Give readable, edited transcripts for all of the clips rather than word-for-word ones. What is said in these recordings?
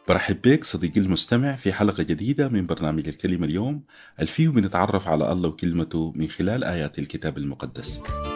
برحب بك صديقي المستمع في حلقة جديدة من برنامج الكلمة اليوم الفيه بنتعرف على الله وكلمته من خلال آيات الكتاب المقدس.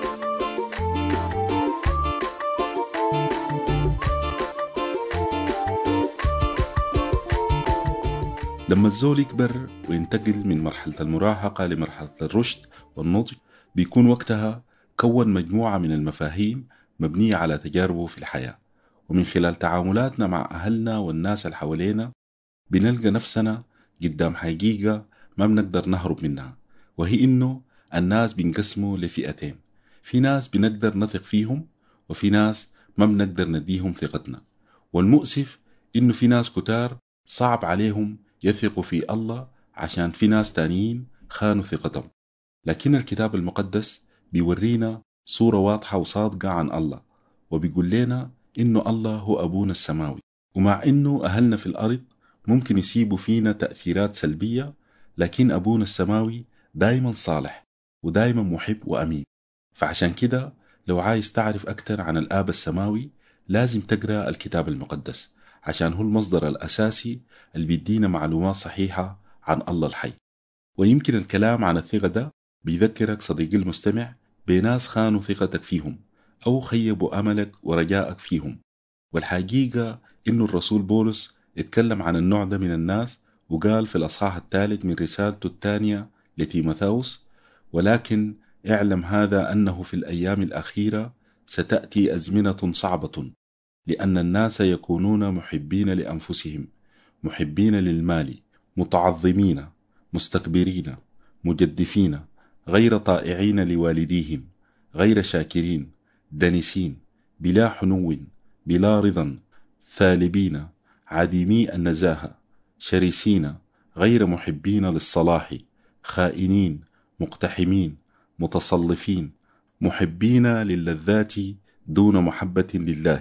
لما الزول يكبر وينتقل من مرحلة المراهقة لمرحلة الرشد والنضج بيكون وقتها كون مجموعة من المفاهيم مبنية على تجاربه في الحياة، ومن خلال تعاملاتنا مع أهلنا والناس اللي حوالينا بنلقى نفسنا قدام حقيقة ما بنقدر نهرب منها، وهي إنه الناس بينقسموا لفئتين. في ناس بنقدر نثق فيهم، وفي ناس ما بنقدر نديهم ثقتنا. والمؤسف إنه في ناس كتار صعب عليهم يثقوا في الله عشان في ناس تانيين خانوا ثقتهم. لكن الكتاب المقدس بيورينا صورة واضحة وصادقة عن الله، وبيقول لنا إنه الله هو أبونا السماوي، ومع إنه أهلنا في الأرض ممكن يسيبوا فينا تأثيرات سلبية، لكن أبونا السماوي دايما صالح ودايما محب وأمين. فعشان كده لو عايز تعرف أكتر عن الآب السماوي لازم تقرأ الكتاب المقدس، عشان هو المصدر الأساسي اللي بيدينا معلومات صحيحة عن الله الحي. ويمكن الكلام عن الثقة ده بيذكرك صديقي المستمع بناس خانوا ثقتك فيهم أو خيبوا أملك ورجائك فيهم. والحقيقة إنه الرسول بولس اتكلم عن النوع ده من الناس، وقال في الأصحاح 3 من رسالته الثانية لتيموثاوس: ولكن اعلم هذا أنه في الأيام الأخيرة ستأتي أزمنة صعبة، لأن الناس يكونون محبين لأنفسهم، محبين للمال، متعظمين، مستكبرين، مجدفين، غير طائعين لوالديهم، غير شاكرين، دنسين، بلا حنو، بلا رضا، ثالبين، عديمي النزاهة، شرسين، غير محبين للصلاح، خائنين، مقتحمين، متصلفين، محبين للذات دون محبة لله.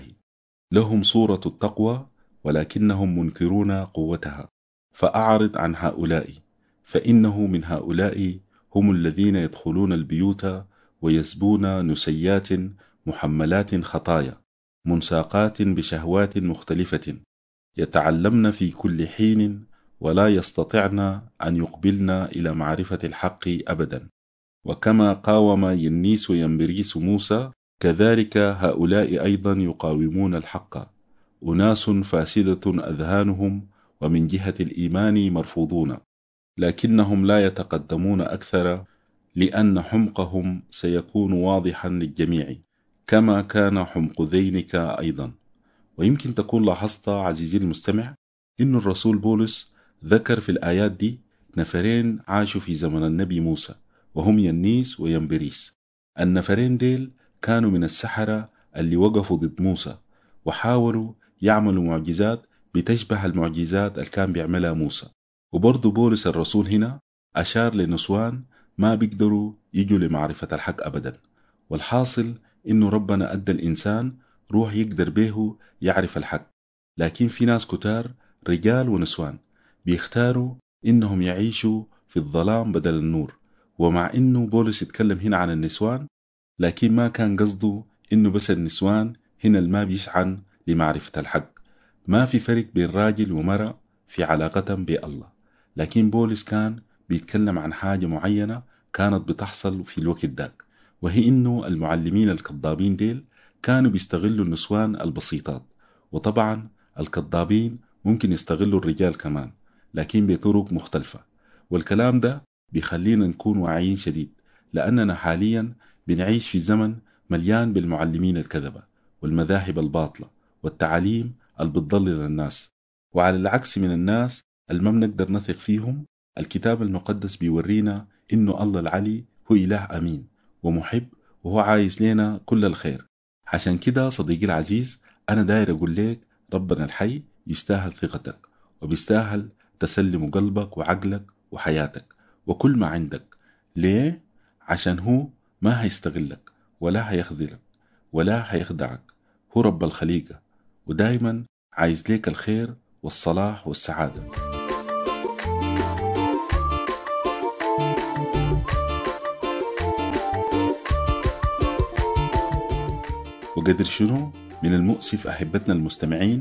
لهم صورة التقوى ولكنهم منكرون قوتها، فأعرض عن هؤلاء، فإنه من هؤلاء هم الذين يدخلون البيوت ويسبون نسيات محملات خطايا منساقات بشهوات مختلفة، يتعلمن في كل حين ولا يستطعن أن يقبلن إلى معرفة الحق أبدا. وكما قاوم ينيس وينبريس موسى كذلك هؤلاء أيضا يقاومون الحق، أناس فاسدة أذهانهم، ومن جهة الإيمان مرفوضون، لكنهم لا يتقدمون أكثر، لأن حمقهم سيكون واضحا للجميع كما كان حمق ذينك أيضا. ويمكن تكون لاحظت عزيزي المستمع إن الرسول بولس ذكر في الآيات دي نفرين عاشوا في زمن النبي موسى، وهم ينيس وينبريس. النفرين ديل كانوا من السحرة اللي وقفوا ضد موسى وحاولوا يعملوا معجزات بتشبه المعجزات اللي كان بيعملها موسى. وبرضو بولس الرسول هنا أشار لنسوان ما بيقدروا يجوا لمعرفة الحق أبدا. والحاصل إنه ربنا أدى الإنسان روح يقدر به يعرف الحق، لكن في ناس كتار رجال ونسوان بيختاروا إنهم يعيشوا في الظلام بدل النور. ومع إنه بولس يتكلم هنا عن النسوان، لكن ما كان قصده إنه بس النسوان هنا ما بيسعن لمعرفة الحق. ما في فرق بين راجل ومرأة في علاقتهم بالله، لكن بولس كان بيتكلم عن حاجة معينة كانت بتحصل في الوقت داك، وهي إنه المعلمين الكذابين ديل كانوا بيستغلوا النسوان البسيطات. وطبعا الكذابين ممكن يستغلوا الرجال كمان، لكن بطرق مختلفة. والكلام ده بيخلينا نكون واعيين شديد، لأننا حاليا بنعيش في زمن مليان بالمعلمين الكذبة والمذاهب الباطلة والتعاليم اللي بتضلل الناس. وعلى العكس من الناس اللي ما بنقدر نثق فيهم، الكتاب المقدس بيورينا إنه الله العلي هو إله أمين ومحب، وهو عايز لنا كل الخير. عشان كده صديقي العزيز، أنا داير أقول لك ربنا الحي يستاهل ثقتك، وبيستاهل تسلم قلبك وعقلك وحياتك وكل ما عندك. ليه؟ عشان هو ما هيستغلك ولا هيخذلك ولا هيخدعك. هو رب الخليقة، ودايما عايز ليك الخير والصلاح والسعادة. وقدر شنو من المؤسف أحبتنا المستمعين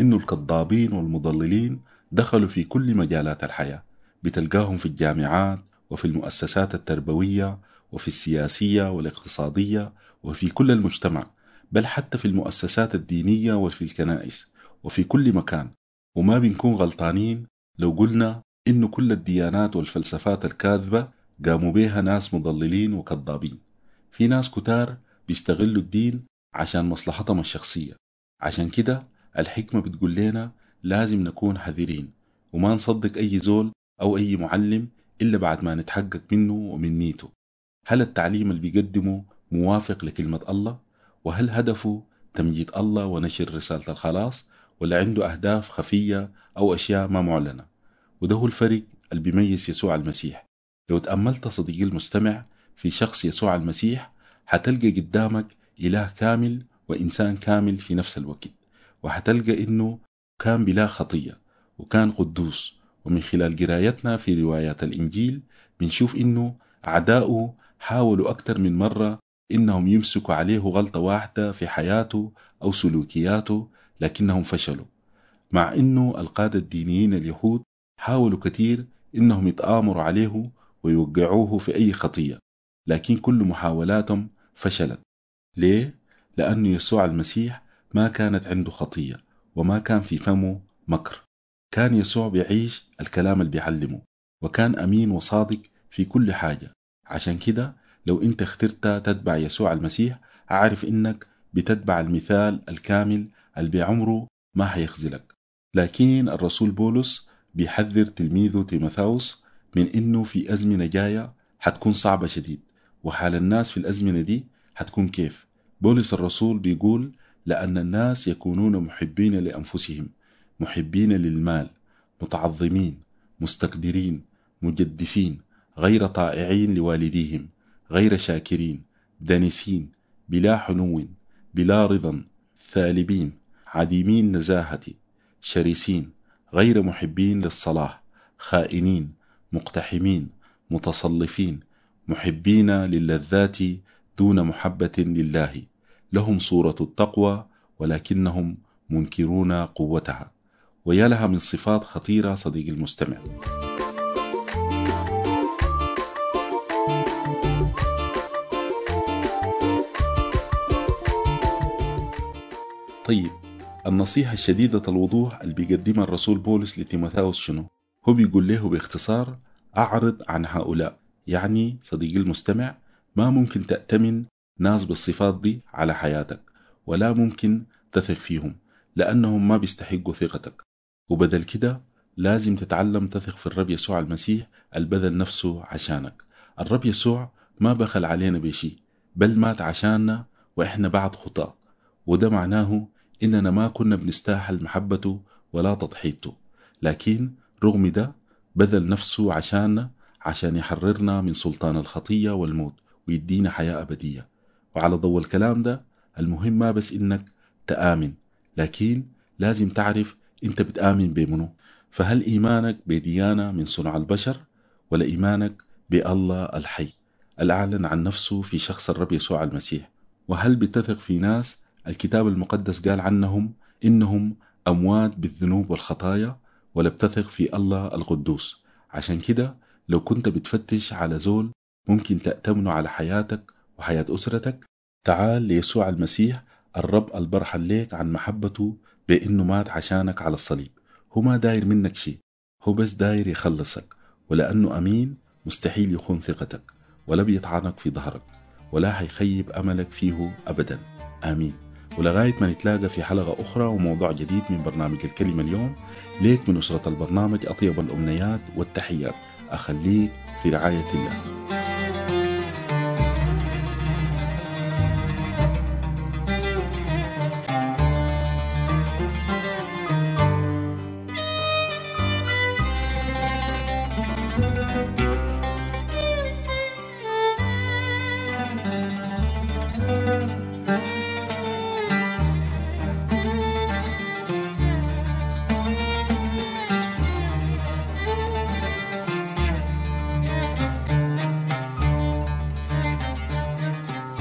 إنه الكذابين والمضللين دخلوا في كل مجالات الحياة، بتلقاهم في الجامعات وفي المؤسسات التربوية وفي السياسية والاقتصادية وفي كل المجتمع، بل حتى في المؤسسات الدينية وفي الكنائس وفي كل مكان. وما بنكون غلطانين لو قلنا إنه كل الديانات والفلسفات الكاذبة قاموا بيها ناس مضللين وكذابين. في ناس كتار بيستغلوا الدين عشان مصلحتهم الشخصية. عشان كده الحكمة بتقول لنا لازم نكون حذرين وما نصدق أي زول أو أي معلم إلا بعد ما نتحقق منه ومن نيته. هل التعليم اللي بيقدمه موافق لكلمة الله؟ وهل هدفه تمجيد الله ونشر رسالة الخلاص، ولا عنده أهداف خفية أو أشياء ما معلنة؟ وده هو الفرق اللي بيميز يسوع المسيح. لو تأملت صديقي المستمع في شخص يسوع المسيح هتلقى قدامك إله كامل وإنسان كامل في نفس الوقت، وهتلقى إنه كان بلا خطية وكان قدوس. ومن خلال قرايتنا في روايات الإنجيل بنشوف إنه أعداؤه حاولوا أكثر من مرة إنهم يمسكوا عليه غلطة واحدة في حياته أو سلوكياته، لكنهم فشلوا. مع إنه القادة الدينيين اليهود حاولوا كتير إنهم يتآمروا عليه ويوقعوه في أي خطية، لكن كل محاولاتهم فشلت. ليه؟ لأن يسوع المسيح ما كانت عنده خطية وما كان في فمه مكر. كان يسوع بيعيش الكلام اللي بيعلمه، وكان أمين وصادق في كل حاجة. عشان كده لو أنت اخترت تتبع يسوع المسيح عارف إنك بتتبع المثال الكامل اللي بعمره ما هيخزلك. لكن الرسول بولس بيحذر تلميذه تيموثاوس من إنه في أزمنة جاية حتكون صعبة شديد، وحال الناس في الأزمنة دي حتكون كيف. بولس الرسول بيقول لأن الناس يكونون محبين لأنفسهم، محبين للمال، متعظمين، مستكبرين، مجدفين، غير طائعين لوالديهم، غير شاكرين، دانسين، بلا حنو، بلا رضا، ثالبين، عديمين نزاهة، شرسين، غير محبين للصلاح، خائنين، مقتحمين، متصلفين، محبين للذات دون محبة لله، لهم صورة التقوى ولكنهم منكرون قوتها. ويا لها من صفات خطيرة صديقي المستمع. طيب، النصيحة الشديدة الوضوح اللي بيقدمها الرسول بولس لتيموثاوس شنو؟ هو بيقول له باختصار أعرض عن هؤلاء. يعني صديقي المستمع ما ممكن تأتمن ناس بالصفات دي على حياتك، ولا ممكن تثق فيهم لأنهم ما بيستحقوا ثقتك. وبدل كده لازم تتعلم تثق في الرب يسوع المسيح البذل نفسه عشانك. الرب يسوع ما بخل علينا بشي، بل مات عشاننا وإحنا بعد خطاة. وده معناه إننا ما كنا بنستاهل محبته ولا تضحيته، لكن رغم ده بذل نفسه عشاننا عشان يحررنا من سلطان الخطية والموت ويدينا حياة أبدية. وعلى ضوء الكلام ده المهم ما بس إنك تآمن، لكن لازم تعرف إنت بتآمن بمنو. فهل إيمانك بديانة من صنع البشر، ولا إيمانك بالله الحي الأعلن عن نفسه في شخص الرب يسوع المسيح؟ وهل بتثق في ناس الكتاب المقدس قال عنهم إنهم أموات بالذنوب والخطايا، ولا بتثق في الله القدوس؟ عشان كده لو كنت بتفتش على زول ممكن تأتمنه على حياتك وحياة أسرتك، تعال ليسوع المسيح الرب البرحل ليك عن محبته بأنه مات عشانك على الصليب. هو ما داير منك شيء، هو بس داير يخلصك، ولأنه أمين مستحيل يخون ثقتك ولا بيطعنك في ظهرك ولا حيخيب أملك فيه أبدا. آمين. ولغاية ما نتلاقى في حلقة أخرى وموضوع جديد من برنامج الكلمة اليوم، ليك من أسرة البرنامج أطيب الأمنيات والتحيات. أخليك في رعاية الله.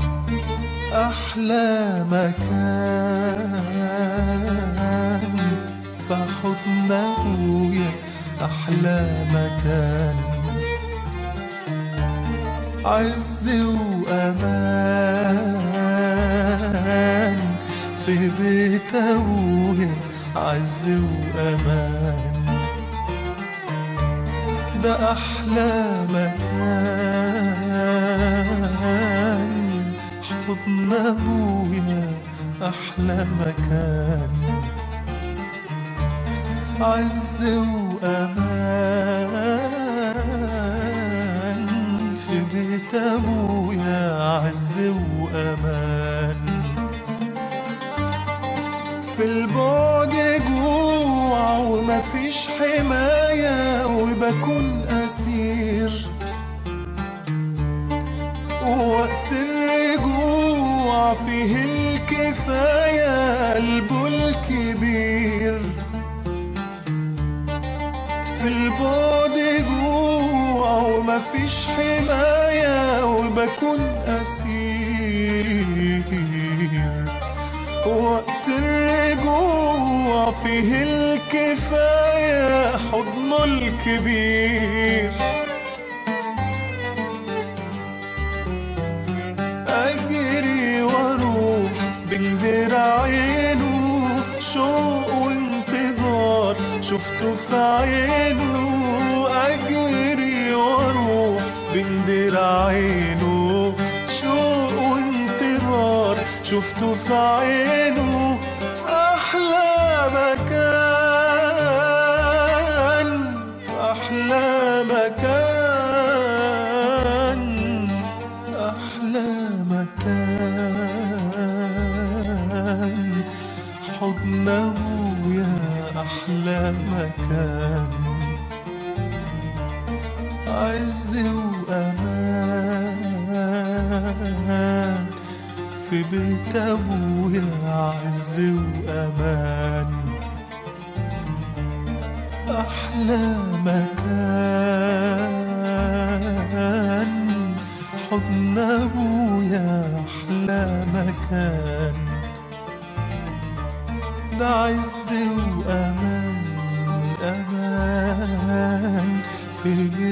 أحلى مكان أبويا أحلى مكان، عز وأمان في بيت أبويا، عز وأمان. ده أحلى مكان، حضن أبويا أحلى مكان، عز وأمان في بيت أبويا، عز وأمان. في البعد جوع ومفيش حماية وبكون أسير، ووقت الرجوع فيه الكفاية قلبه الكبير. في البعد جوع ومفيش حماية وبكون أسير، وقت الرجوع فيه الكفاية حضنه الكبير. أجري واروح بين دراعينه، شوق وانتظار شفته في عينه. أجري واروح بين دراعينه، شوق وانتظار شفته في عينه. في أحلى مكان، في أحلى مكان، أحلى مكان، حضن أبويا أحلى مكان، عز وأمان في بيت أبويا، عز وأمان. أحلى مكان، حضن أبويا أحلى مكان، ده عز وأمان، أمان في بيت